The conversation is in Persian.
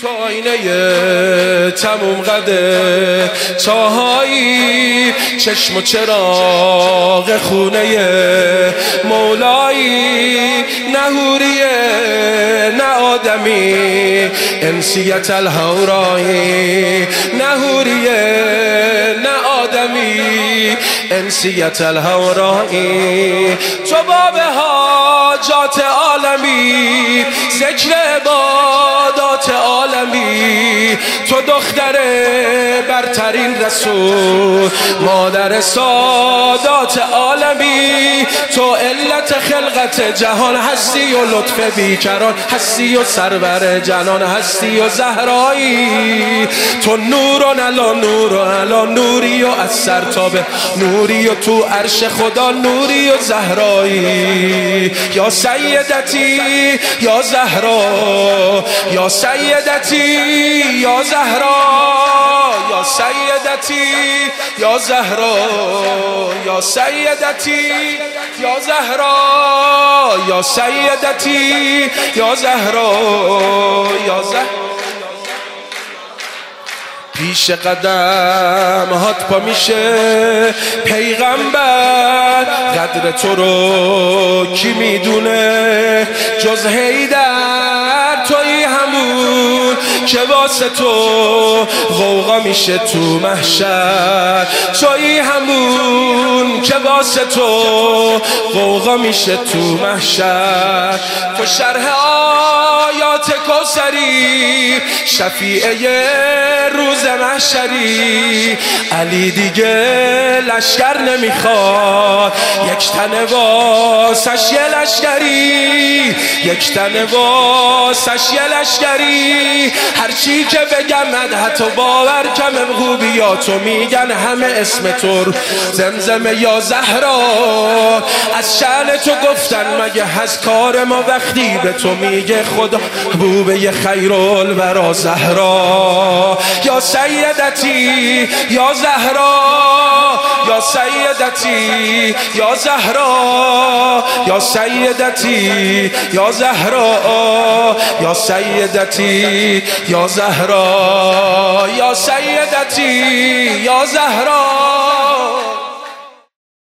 تو آینه تموم قده چاهایی چشم و چراغ خونه مولایی نهوریه نه آدمی انسیت الهورایی نهوریه نه آدمی انسیت الهورایی تو باب حاجات عالمی ذکر عبادات عالمی تو دختر برترین رسول مادر سادات عالمی تو علت خلقت جهان هستی و لطف بیکران هستی و سرور جنان هستی و زهرایی تو نورون علا نور و علا نوری و از سر تا به نوری و تو عرش خدا نوری و زهرایی یا سیدتی یا زهرا یا سیدتی یا زهرا یا سیدتی یا زهرا یا سیدتی یا زهرا یا سیدتی یا زهرا یا زهرا پیش قدم هات پا میشه پیغمبر قدر تو رو کی میدونه جز حیدر تویی همون که واسه تو غوغا میشه تو محشر تویی همون که واسه تو غوغا میشه تو محشر تو شرح آیات کوثری شفیعه روز محشری علی دیگه لشکر نمیخواد یک تن واسش یه لشکری یک تن واسش یه لشکری هرچی که بگم حتی باور کم خوبیاتو میگن همه اسم تو زمزمه یا زهرا از شأن تو گفتن مگه هست کار ما وقتی به تو میگه خدا بوبه خیرالورا زهرا یا سیدتی یا زهرا یا سیدتی یا زهرا یا سیدتی یا زهرا یا سیدتی یا زهرا یا سیدتی یا زهرا